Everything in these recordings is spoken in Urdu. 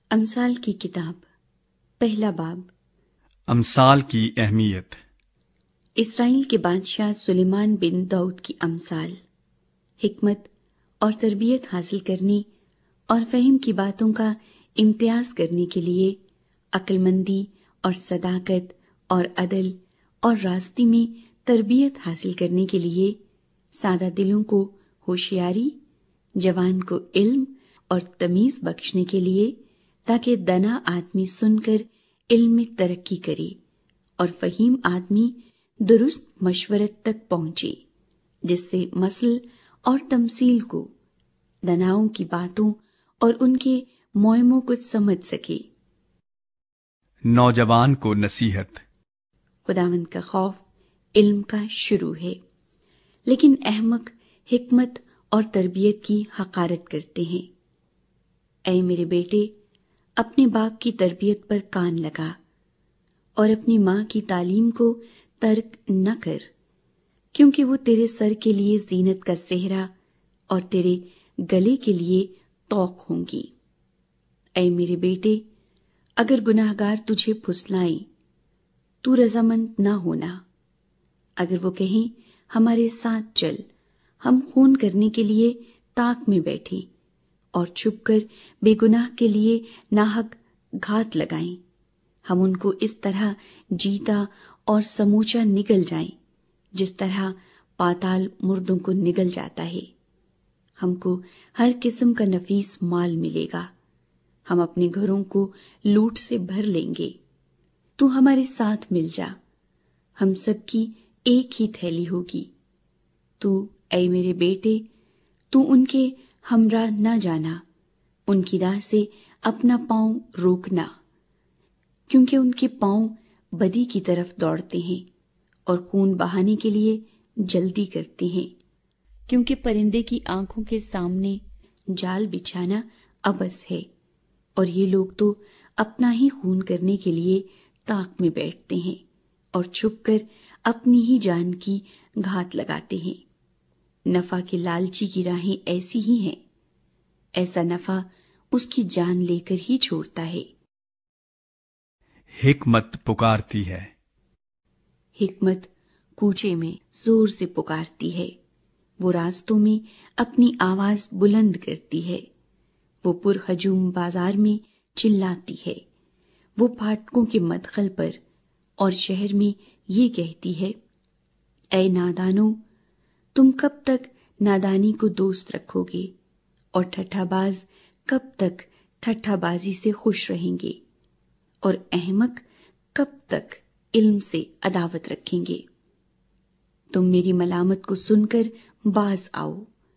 امثال کی کتاب، پہلا باب۔ امثال کی اہمیت۔ اسرائیل کے بادشاہ سلیمان بن داؤد کی امثال، حکمت اور تربیت حاصل کرنے اور فہم کی باتوں کا امتیاز کرنے کے لیے، عقل مندی اور صداقت اور عدل اور راستی میں تربیت حاصل کرنے کے لیے، سادہ دلوں کو ہوشیاری، جوان کو علم اور تمیز بخشنے کے لیے، تاکہ دانا آدمی سن کر علم میں ترقی کرے اور فہیم آدمی درست مشورت تک پہنچے، جس سے مثل اور تمثیل کو، دناؤں کی باتوں اور ان کے معموں کو سمجھ سکے۔ نوجوان کو نصیحت۔ خداوند کا خوف علم کا شروع ہے، لیکن احمق حکمت اور تربیت کی حقارت کرتے ہیں۔ اے میرے بیٹے، اپنے باپ کی تربیت پر کان لگا اور اپنی ماں کی تعلیم کو ترک نہ کر، کیونکہ وہ تیرے سر کے لیے زینت کا صحرا اور تیرے گلے کے لیے طوق ہوں گی۔ اے میرے بیٹے، اگر گناہگار تجھے پھسلائیں تو رضامند نہ ہونا۔ اگر وہ کہیں ہمارے ساتھ چل، ہم خون کرنے کے لیے طاق میں بیٹھیں اور چھپ کر بے گناہ کے لیے ناحق گھات لگائیں، ہم ان کو اس طرح جیتا اور سموچا نگل جائیں جس طرح پاتال مردوں کو نگل جاتا ہے۔ ہم کو ہر قسم کا نفیس مال ملے گا، ہم اپنے گھروں کو لوٹ سے بھر لیں گے۔ تو ہمارے ساتھ مل جا، ہم سب کی ایک ہی تھیلی ہوگی۔ تو اے میرے بیٹے، تو ان کے ہمراہ نہ جانا، ان کی راہ سے اپنا پاؤں روکنا، کیونکہ ان کے پاؤں بدی کی طرف دوڑتے ہیں اور خون بہانے کے لیے جلدی کرتے ہیں، کیونکہ پرندے کی آنکھوں کے سامنے جال بچھانا عبث ہے، اور یہ لوگ تو اپنا ہی خون کرنے کے لیے طاق میں بیٹھتے ہیں اور چھپ کر اپنی ہی جان کی گھات لگاتے ہیں۔ نفع کے لالچی کی راہیں ایسی ہی ہیں، ایسا نفع اس کی جان لے کر ہی چھوڑتا ہے۔ حکمت پکارتی ہے۔ حکمت کوچے میں زور سے پکارتی ہے، وہ راستوں میں اپنی آواز بلند کرتی ہے، وہ پرہجوم بازار میں چلاتی ہے، وہ پھاٹکوں کے مدخل پر اور شہر میں یہ کہتی ہے، اے نادانو، تم کب تک نادانی کو دوست رکھو گے، اور ٹھٹھا باز کب تک ٹھٹھا بازی سے خوش رہیں گے، اور احمق کب تک علم سے عداوت رکھیں گے۔ تم میری ملامت کو سن کر باز آؤ،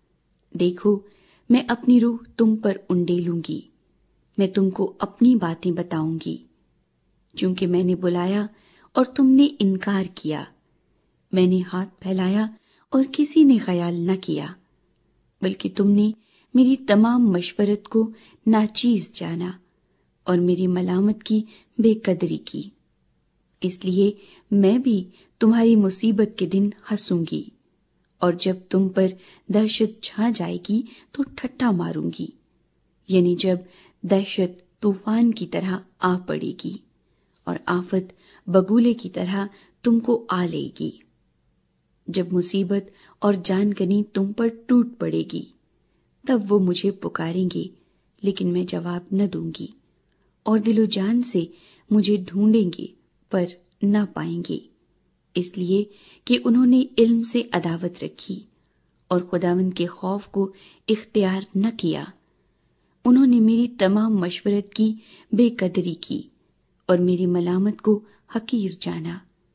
دیکھو میں اپنی روح تم پر انڈیلوں گی، میں تم کو اپنی باتیں بتاؤں گی، چونکہ میں نے بلایا اور تم نے انکار کیا، میں نے ہاتھ پھیلایا اور کسی نے خیال نہ کیا، بلکہ تم نے میری تمام مشورت کو ناچیز جانا اور میری ملامت کی بے قدری کی۔ اس لیے میں بھی تمہاری مصیبت کے دن ہنسوں گی، اور جب تم پر دہشت چھا جائے گی تو ٹھٹھا ماروں گی، یعنی جب دہشت طوفان کی طرح آ پڑے گی اور آفت بگولے کی طرح تم کو آ لے گی۔ جب مصیبت اور جان کنی تم پر ٹوٹ پڑے گی، تب وہ مجھے پکاریں گے، لیکن میں جواب نہ دوں گی، اور دل و جان سے مجھے ڈھونڈیں گے پر نہ پائیں گے، اس لیے کہ انہوں نے علم سے عداوت رکھی اور خداوند کے خوف کو اختیار نہ کیا۔ انہوں نے میری تمام مشورت کی بے قدری کی اور میری ملامت کو حقیر جانا،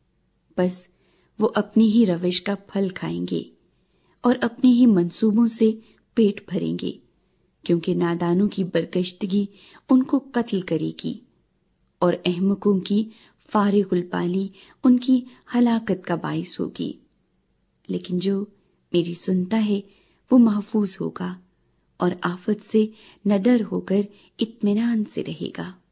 بس وہ اپنی ہی روش کا پھل کھائیں گے اور اپنے ہی منصوبوں سے پیٹ بھریں گے، کیونکہ نادانوں کی برگشتگی ان کو قتل کرے گی اور احمقوں کی فارغ البالی ان کی ہلاکت کا باعث ہوگی۔ لیکن جو میری سنتا ہے وہ محفوظ ہوگا اور آفت سے نہ ڈر ہو کر اطمینان سے رہے گا۔